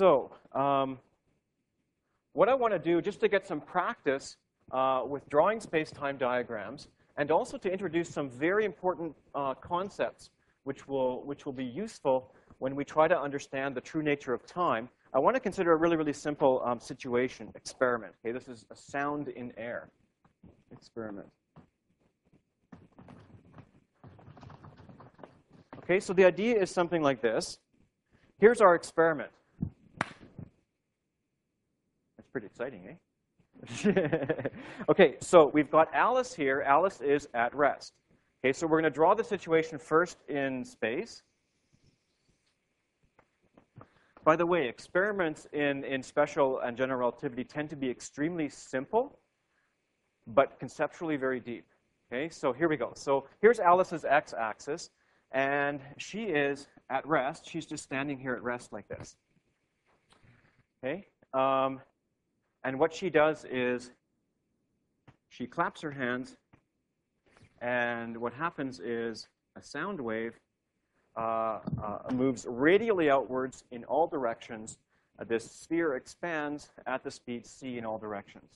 So what I want to do, just to get some practice with drawing space-time diagrams, and also to introduce some very important concepts which will be useful when we try to understand the true nature of time, I want to consider a really, really simple situation, experiment. Okay, this is a sound in air experiment. Okay, so the idea is something like this. Here's our experiment. That's pretty exciting, eh? Okay, so we've got Alice here. Alice is at rest. Okay, so we're going to draw the situation first in space. By the way, experiments in special and general relativity tend to be extremely simple, but conceptually very deep. Okay, so here we go. So here's Alice's x-axis, and she is at rest. She's just standing here at rest like this. Okay, and what she does is she claps her hands, and what happens is a sound wave moves radially outwards in all directions. This sphere expands at the speed c in all directions.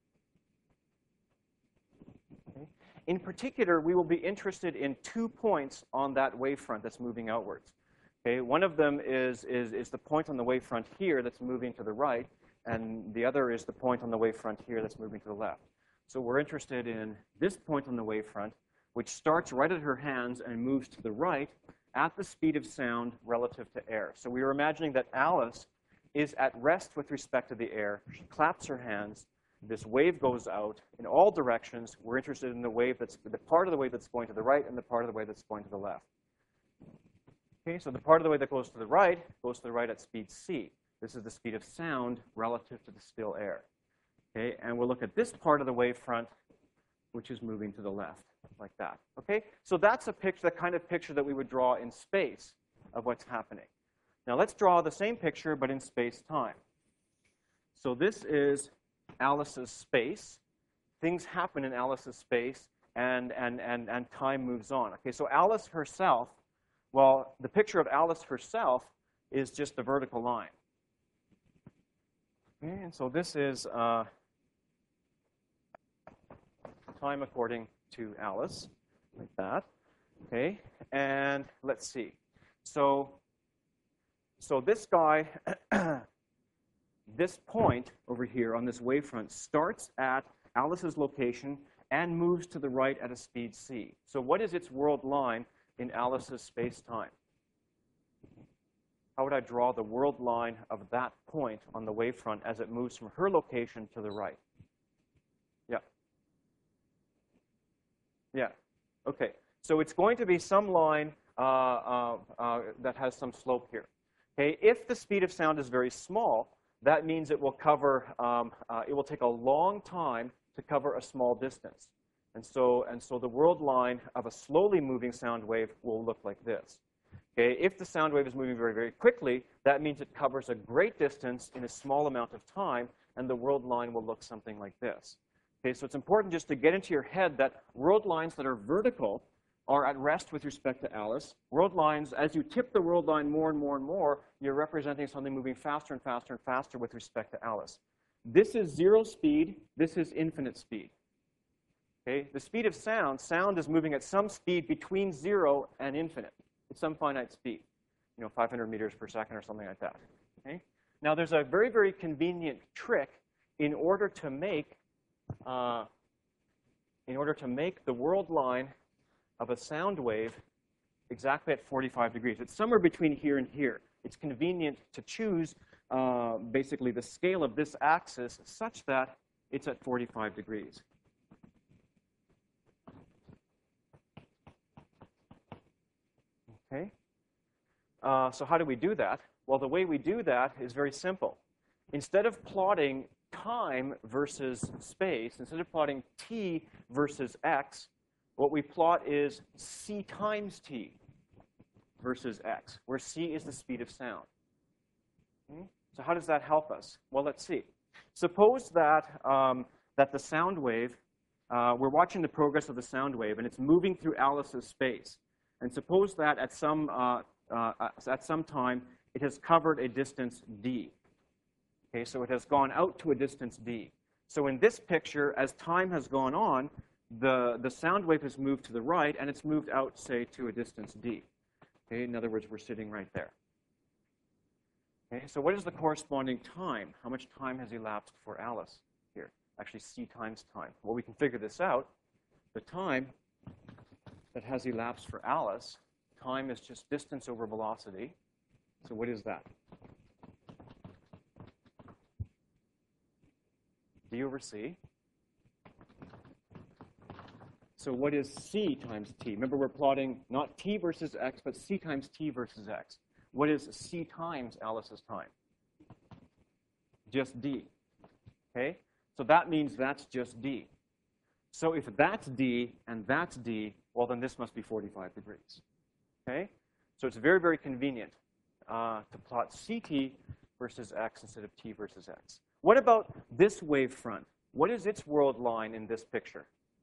Okay. In particular, we will be interested in 2 points on that wavefront that's moving outwards. Okay. One of them is the point on the wavefront here that's moving to the right, and the other is the point on the wavefront here that's moving to the left. So we're interested in this point on the wavefront, which starts right at her hands and moves to the right at the speed of sound relative to air. So we are imagining that Alice is at rest with respect to the air. She claps her hands. This wave goes out in all directions. We're interested in the part of the wave that's going to the right and the part of the wave that's going to the left. Okay, so the part of the wave that goes to the right at speed c. This is the speed of sound relative to the still air. Okay, and we'll look at this part of the wavefront, which is moving to the left, like that. Okay, so that's a picture, the kind of picture that we would draw in space of what's happening. Now let's draw the same picture, but in space-time. So this is Alice's space. Things happen in Alice's space, and time moves on. Okay, so Alice herself, well, the picture of Alice herself is just the vertical line. Okay, and so this is time according to Alice, like that. Okay, and let's see. So this guy, this point over here on this wavefront starts at Alice's location and moves to the right at a speed c. So what is its world line in Alice's space-time? How would I draw the world line of that point on the wavefront as it moves from her location to the right? Yeah. Yeah. Okay. So it's going to be some line that has some slope here. Okay. If the speed of sound is very small, that means it will cover. It will take a long time to cover a small distance, and so the world line of a slowly moving sound wave will look like this. Okay. If the sound wave is moving very, very quickly, that means it covers a great distance in a small amount of time, and the world line will look something like this. Okay, so it's important just to get into your head that world lines that are vertical are at rest with respect to Alice. World lines, as you tip the world line more and more and more, you're representing something moving faster and faster and faster with respect to Alice. This is 0 speed. This is infinite speed. Okay, the speed of sound is moving at some speed between 0 and infinite. It's some finite speed, 500 meters per second or something like that. Okay? Now, there's a very, very convenient trick in order to make the world line of a sound wave exactly at 45 degrees. It's somewhere between here and here. It's convenient to choose basically the scale of this axis such that it's at 45 degrees. Okay. So how do we do that? Well, the way we do that is very simple. Instead of plotting time versus space, instead of plotting t versus x, what we plot is c times t versus x, where c is the speed of sound. Okay? So how does that help us? Well, let's see. Suppose that, that the sound wave, we're watching the progress of the sound wave, and it's moving through Alice's space. And suppose that at some time, it has covered a distance d. Okay, so it has gone out to a distance d. So in this picture, as time has gone on, the sound wave has moved to the right, and it's moved out, say, to a distance d. Okay, in other words, we're sitting right there. Okay, so what is the corresponding time? How much time has elapsed for Alice here? Actually, c times time. Well, we can figure this out. The time that has elapsed for Alice, time is just distance over velocity. So what is that? D over c. So what is c times t? Remember, we're plotting not t versus x, but c times t versus x. What is c times Alice's time? Just d. Okay? So that means that's just d. So if that's d and that's d, well, then this must be 45 degrees. Okay? So it's very, very convenient to plot ct versus x instead of t versus x. What about this wavefront? What is its world line in this picture?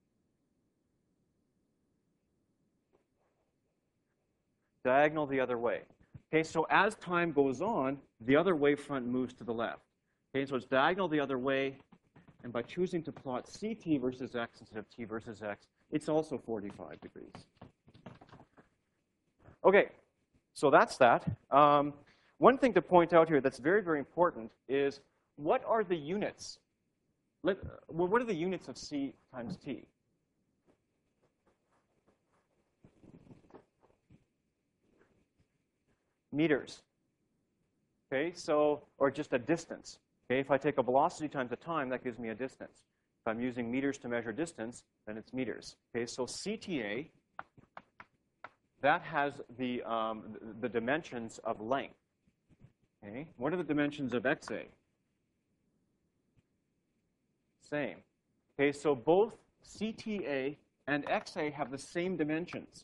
Diagonal the other way. Okay, so as time goes on, the other wavefront moves to the left. Okay, so it's diagonal the other way, and by choosing to plot ct versus x instead of t versus x, it's also 45 degrees. Okay, so that's that. One thing to point out here that's very, very important is what are the units? What are the units of c times t? Meters. Okay, so, or just a distance. Okay, if I take a velocity times a time, that gives me a distance. If I'm using meters to measure distance, then it's meters. Okay, so CTA, that has the dimensions of length. Okay, what are the dimensions of XA? Same. Okay, so both CTA and XA have the same dimensions.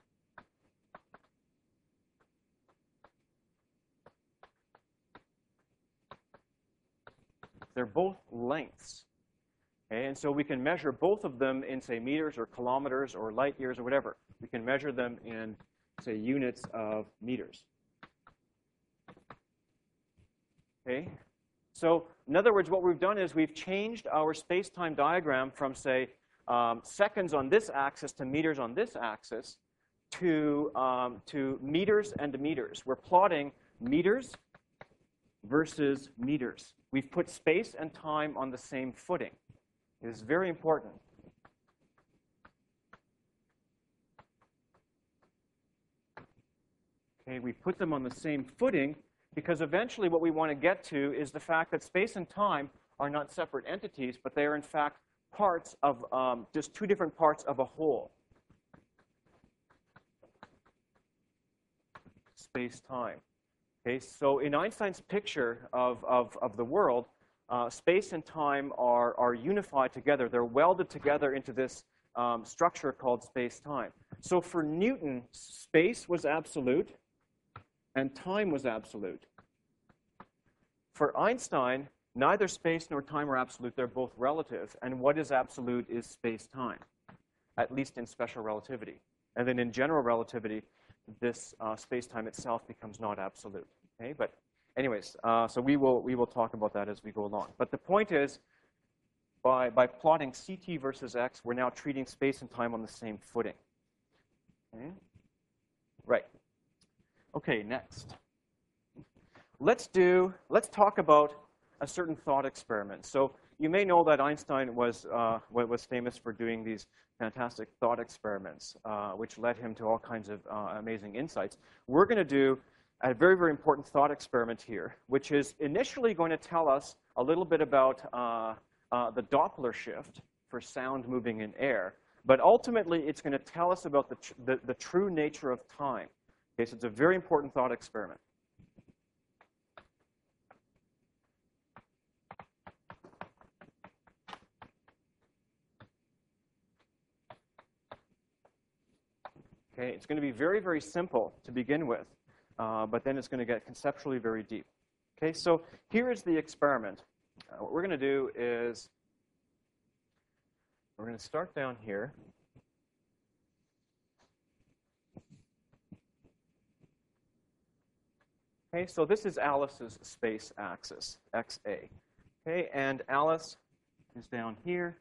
They're both lengths. Okay, and so we can measure both of them in, say, meters or kilometers or light years or whatever. We can measure them in, say, units of meters. Okay? So in other words, what we've done is we've changed our space-time diagram from, say, seconds on this axis to meters on this axis to meters and meters. We're plotting meters versus meters. We've put space and time on the same footing. It is very important. Okay, we put them on the same footing because eventually what we want to get to is the fact that space and time are not separate entities, but they are in fact parts of just two different parts of a whole. Space-time. Okay, so in Einstein's picture of the world, space and time are unified together. They're welded together into this structure called space-time. So for Newton, space was absolute and time was absolute. For Einstein, neither space nor time are absolute. They're both relative. And what is absolute is space-time, at least in special relativity. And then in general relativity, this space-time itself becomes not absolute. Okay, but anyways, so we will talk about that as we go along. But the point is, by plotting CT versus X, we're now treating space and time on the same footing. Okay? Right. Okay, next. Let's talk about a certain thought experiment. So you may know that Einstein was famous for doing these fantastic thought experiments, which led him to all kinds of amazing insights. We're going to do a very, very important thought experiment here, which is initially going to tell us a little bit about the Doppler shift for sound moving in air. But ultimately, it's going to tell us about the true nature of time. Okay, so it's a very important thought experiment. Okay, it's going to be very, very simple to begin with, but then it's going to get conceptually very deep. Okay, so here is the experiment. What we're going to do is we're going to start down here. Okay, so this is Alice's space axis, XA. Okay, and Alice is down here,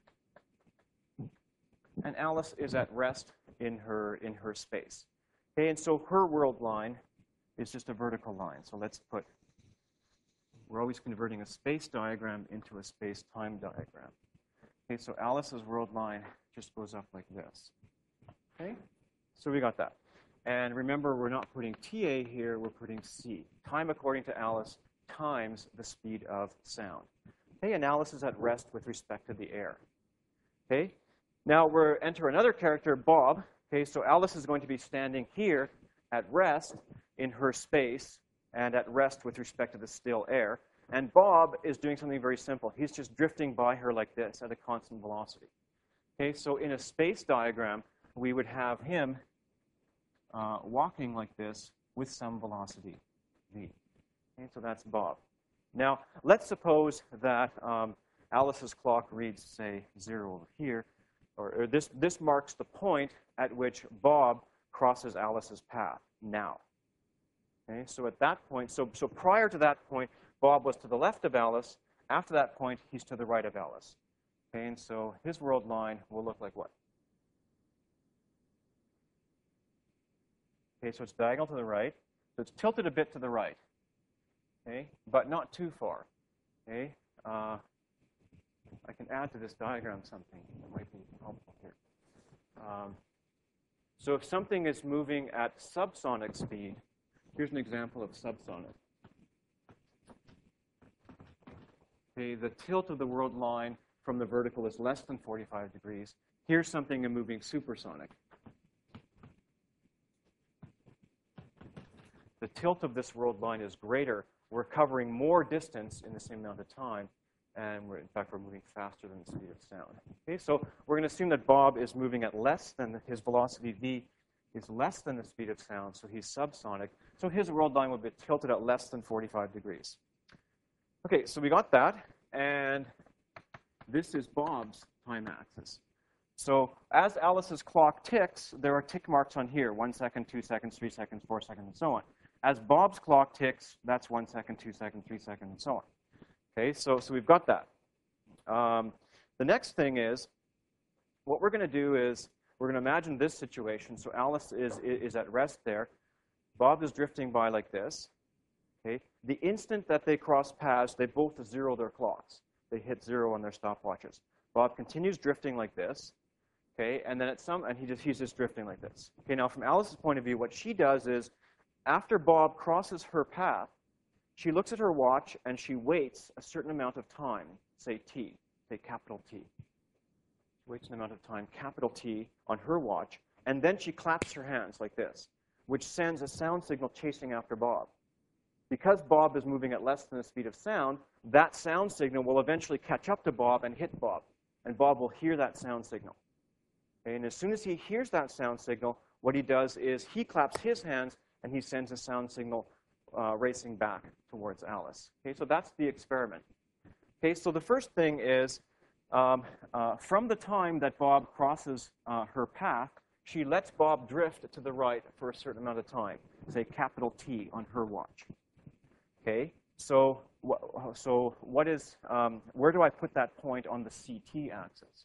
and Alice is at rest in her space. Okay, and so her world line is just a vertical line. So let's put, we're always converting a space diagram into a space-time diagram. Okay, so Alice's world line just goes up like this. Okay, so we got that. And remember, we're not putting TA here, we're putting C. Time according to Alice times the speed of sound. Okay, and Alice is at rest with respect to the air. Okay, now we're enter another character, Bob. Okay, so Alice is going to be standing here at rest in her space and at rest with respect to the still air. And Bob is doing something very simple. He's just drifting by her like this at a constant velocity. Okay, so in a space diagram, we would have him walking like this with some velocity, v. Okay, so that's Bob. Now, let's suppose that Alice's clock reads, say, 0 over here, or this marks the point at which Bob crosses Alice's path now. Okay, so at that point, so prior to that point, Bob was to the left of Alice. After that point, he's to the right of Alice. Okay, and so his world line will look like what? Okay, so it's diagonal to the right. So it's tilted a bit to the right. Okay, but not too far. Okay, I can add to this diagram something that might be helpful here. So if something is moving at subsonic speed, here's an example of subsonic. Okay, the tilt of the world line from the vertical is less than 45 degrees. Here's something moving supersonic. The tilt of this world line is greater. We're covering more distance in the same amount of time, and in fact, we're moving faster than the speed of sound. Okay, so we're going to assume that Bob is moving at less than, his velocity v is less than the speed of sound, so he's subsonic. So his world line will be tilted at less than 45 degrees. Okay, so we got that, and this is Bob's time axis. So as Alice's clock ticks, there are tick marks on here, 1 second, 2 seconds, 3 seconds, 4 seconds, and so on. As Bob's clock ticks, that's 1 second, 2 seconds, 3 seconds, and so on. Okay, so we've got that. The next thing is, what we're going to do is, we're going to imagine this situation. So Alice is at rest there. Bob is drifting by like this. Okay, the instant that they cross paths, they both zero their clocks. They hit 0 on their stopwatches. Bob continues drifting like this. Okay, and then he's just drifting like this. Okay, now from Alice's point of view, what she does is, after Bob crosses her path, she looks at her watch and she waits a certain amount of time, say T, say capital T. She waits an amount of time, capital T, on her watch, and then she claps her hands like this, which sends a sound signal chasing after Bob. Because Bob is moving at less than the speed of sound, that sound signal will eventually catch up to Bob and hit Bob, and Bob will hear that sound signal. Okay, and as soon as he hears that sound signal, what he does is he claps his hands and he sends a sound signal racing back towards Alice. Okay, so that's the experiment. Okay, so the first thing is, from the time that Bob crosses her path, she lets Bob drift to the right for a certain amount of time, say capital T on her watch. Okay, so what is, where do I put that point on the CT axis?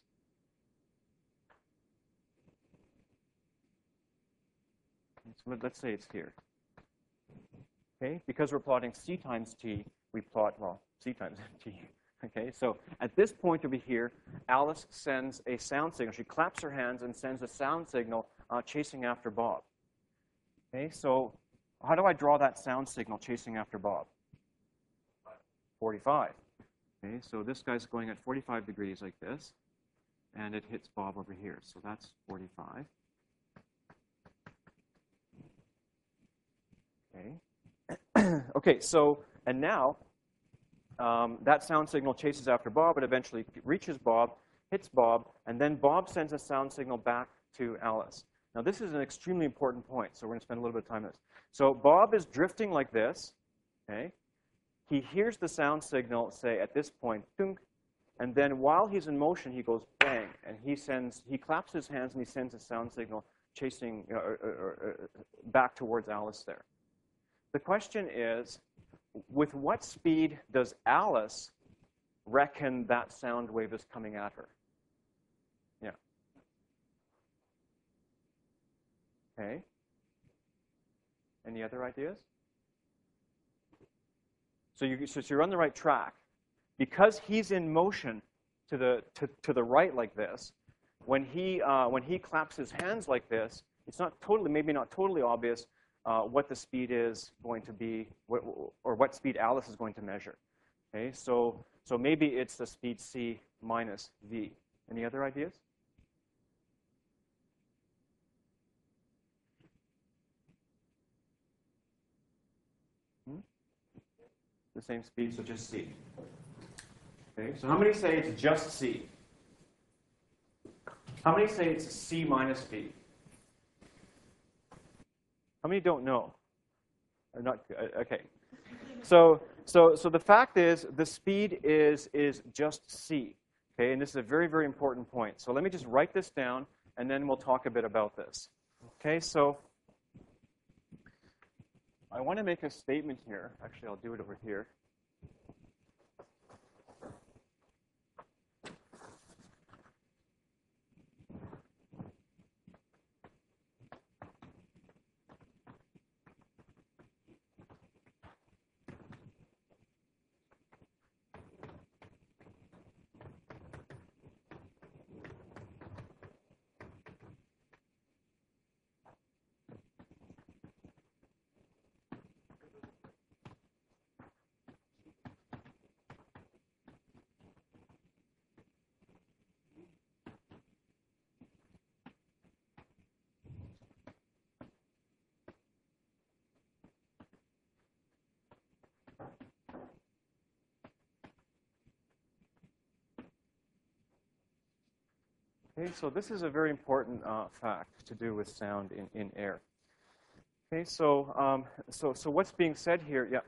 So let's say it's here. Okay, because we're plotting C times T, we plot, well, C times T. Okay, so at this point over here, Alice sends a sound signal. She claps her hands and sends a sound signal chasing after Bob. Okay, so how do I draw that sound signal chasing after Bob? 45. Okay, so this guy's going at 45 degrees like this, and it hits Bob over here. So that's 45. Okay. Okay, so, and now, that sound signal chases after Bob. It eventually reaches Bob, hits Bob, and then Bob sends a sound signal back to Alice. Now, this is an extremely important point, so we're going to spend a little bit of time on this. So Bob is drifting like this, okay? He hears the sound signal, say, at this point, dunk, and then while he's in motion, he goes bang, and he claps his hands and he sends a sound signal chasing, back towards Alice there. The question is, with what speed does Alice reckon that sound wave is coming at her? Yeah. Okay. Any other ideas? So you're on the right track. Because he's in motion to the right like this, when he claps his hands like this, it's not totally, maybe not totally obvious what the speed is going to be, or what speed Alice is going to measure. Okay, so maybe it's the speed c minus v. Any other ideas? The same speed, so just c. Okay, so how many say it's just c? How many say it's c minus v? How many don't know? Or not? Okay. So the fact is, the speed is just c. Okay, and this is a very, very important point. So let me just write this down, and then we'll talk a bit about this. Okay, so I want to make a statement here. Actually, I'll do it over here. Okay, so this is a very important fact to do with sound in air. Okay, so what's being said here? Yeah.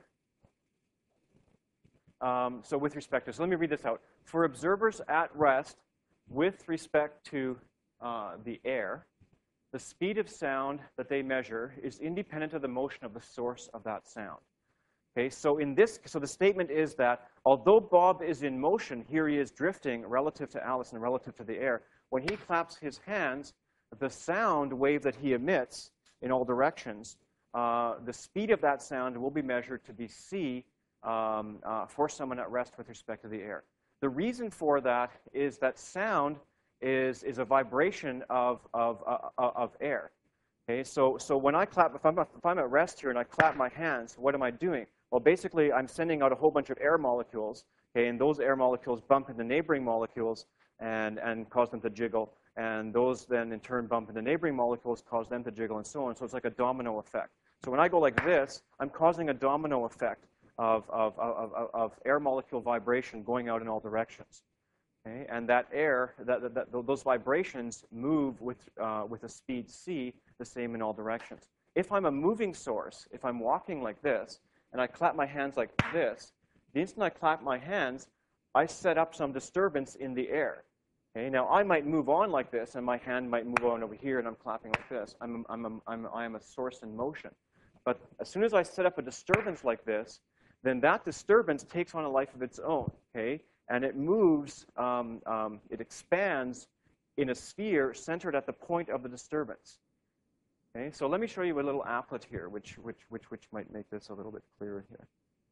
So with respect to, so let me read this out. For observers at rest, with respect to the air, the speed of sound that they measure is independent of the motion of the source of that sound. Okay, so so the statement is that although Bob is in motion, here he is drifting relative to Alice and relative to the air. When he claps his hands, the sound wave that he emits in all directions, the speed of that sound will be measured to be c for someone at rest with respect to the air. The reason for that is that sound is a vibration of air. Okay, so when I clap, if I'm at rest here and I clap my hands, what am I doing? Well, basically, I'm sending out a whole bunch of air molecules, okay, and those air molecules bump into neighboring molecules and cause them to jiggle, and those then in turn bump into neighboring molecules, cause them to jiggle, and so on. So it's like a domino effect. So when I go like this, I'm causing a domino effect of air molecule vibration going out in all directions. Okay? And that air, those vibrations move with a speed c, the same in all directions. If I'm a moving source, if I'm walking like this, and I clap my hands like this, the instant I clap my hands, I set up some disturbance in the air. Okay? Now, I might move on like this, and my hand might move on over here, and I'm clapping like this. I am a source in motion. But as soon as I set up a disturbance like this, then that disturbance takes on a life of its own. Okay? And it moves, it expands in a sphere centered at the point of the disturbance. Okay? So let me show you a little applet here, which might make this a little bit clearer here.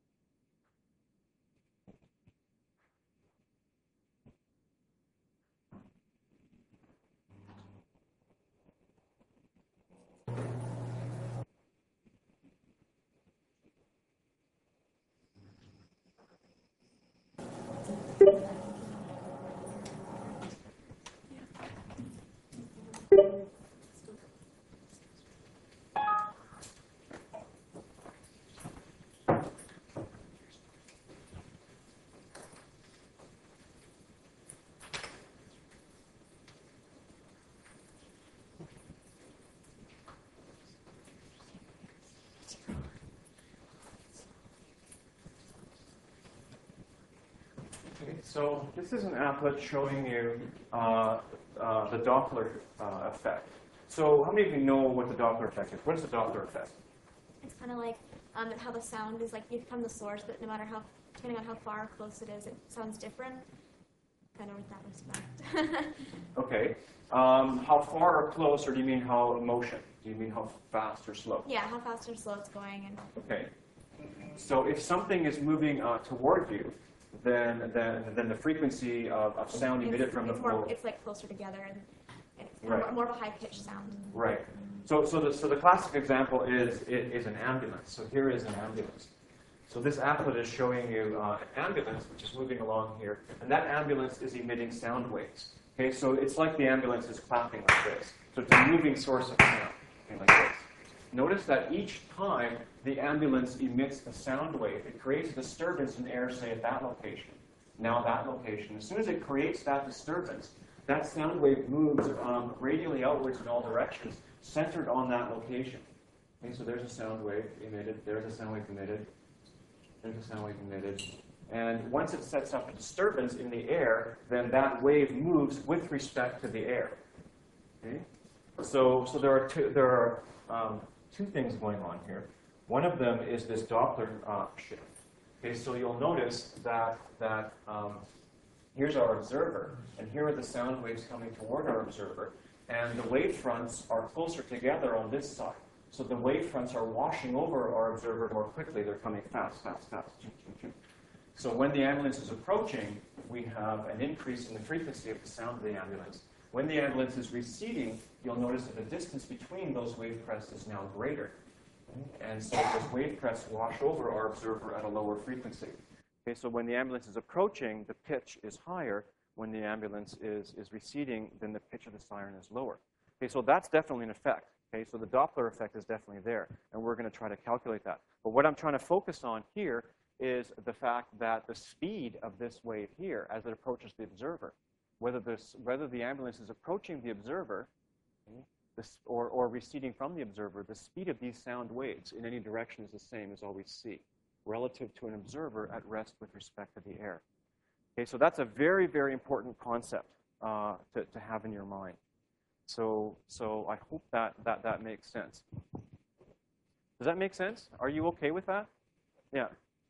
So this is an applet showing you the Doppler effect. So how many of you know what the Doppler effect is? What is the Doppler effect? It's kind of like and how the sound is like you come the source, but no matter how, depending on how far or close it is, it sounds different. Kind of with that respect. Okay. How far or close, or do you mean how motion? Do you mean how fast or slow? Yeah, how fast or slow it's going. And Okay. So if something is moving toward you, then the frequency of sound emitted from it's the more, it's like closer together, and it's Right. more of a high-pitched sound. Right. So the classic example is an ambulance. So here is an ambulance. So this applet is showing you an ambulance which is moving along here, and that ambulance is emitting sound waves. Okay, so it's like the ambulance is clapping like this. So it's a moving source of sound, okay, like this. Notice that each time the ambulance emits a sound wave, it creates a disturbance in air, say at that location. Now that location. As soon as it creates that disturbance, that sound wave moves radially outwards in all directions, centered on that location. Okay, so there's a sound wave emitted, there's a sound wave emitted, there's a sound wave emitted. And once it sets up a disturbance in the air, then that wave moves with respect to the air. Okay? So there are two things going on here. One of them is this Doppler shift. Okay, so you'll notice that here's our observer, and here are the sound waves coming toward our observer, and the wave fronts are closer together on this side. So the wave fronts are washing over our observer more quickly. They're coming fast, fast, fast. So when the ambulance is approaching, we have an increase in the frequency of the sound of the ambulance. When the ambulance is receding, you'll notice that the distance between those wave crests is now greater. And so those wave crests wash over our observer at a lower frequency. Okay, so when the ambulance is approaching, the pitch is higher. When the ambulance is receding, then the pitch of the siren is lower. Okay, so that's definitely an effect. Okay, so the Doppler effect is definitely there, and we're going to try to calculate that. But what I'm trying to focus on here is the fact that the speed of this wave here, as it approaches the observer, whether the ambulance is approaching the observer, okay, or receding from the observer, the speed of these sound waves in any direction is the same as always c, relative to an observer at rest with respect to the air. Okay, so that's a very, very important concept to have in your mind. So I hope that makes sense. Does that make sense? Are you okay with that? Yeah.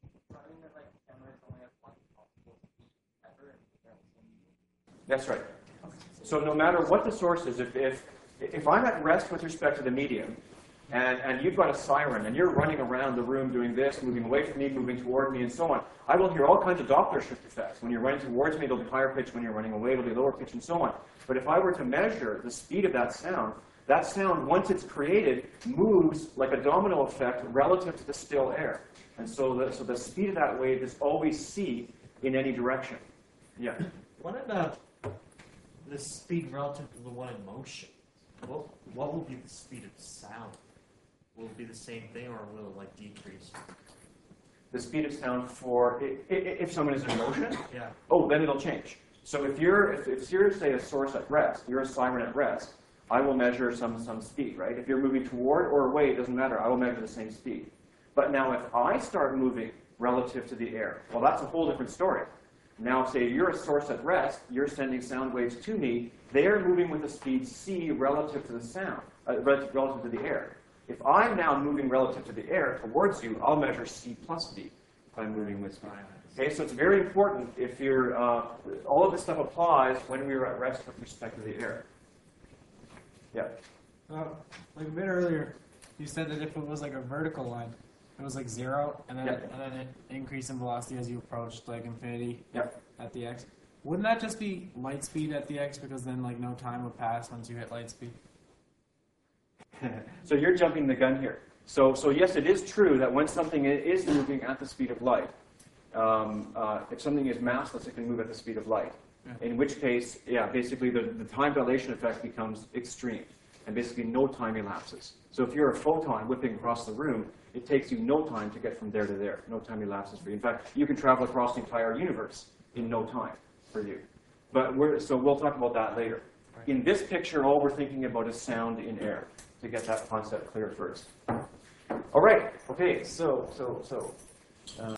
That's right. So no matter what the source is, if I'm at rest with respect to the medium, and you've got a siren, and you're running around the room doing this, moving away from me, moving toward me, and so on, I will hear all kinds of Doppler shift effects. When you're running towards me, it'll be higher pitch. When you're running away, it'll be lower pitch, and so on. But if I were to measure the speed of that sound, once it's created, moves like a domino effect relative to the still air. And so the speed of that wave is always c in any direction. Yeah? What about the speed relative to the one in motion? What will be the speed of sound? Will it be the same thing, or will it like decrease? The speed of sound for if someone is in motion? Yeah. Oh, then it'll change. So if you're say a source at rest, you're a siren at rest, I will measure some speed, right? If you're moving toward or away, it doesn't matter. I will measure the same speed. But now if I start moving relative to the air, well, that's a whole different story. Now, say you're a source at rest, you're sending sound waves to me. They're moving with a speed c relative to the sound, relative to the air. If I'm now moving relative to the air towards you, I'll measure c plus v if I'm moving with speed. Okay, so it's very important if you're, all of this stuff applies when we are at rest with respect to the air. Yeah? Like a bit earlier, you said that if it was like a vertical line, it was like 0, and then it increased in velocity as you approached like infinity at the x. Wouldn't that just be light speed at the x, because then like no time would pass once you hit light speed? So you're jumping the gun here. So yes, it is true that when something is moving at the speed of light, if something is massless, it can move at the speed of light. Yeah. In which case, yeah, basically the time dilation effect becomes extreme, and basically no time elapses. So if you're a photon whipping across the room, it takes you no time to get from there to there. No time elapses for you. In fact, you can travel across the entire universe in no time for you. But so we'll talk about that later. Right. In this picture, all we're thinking about is sound in air, to get that concept clear first. All right. Okay. So.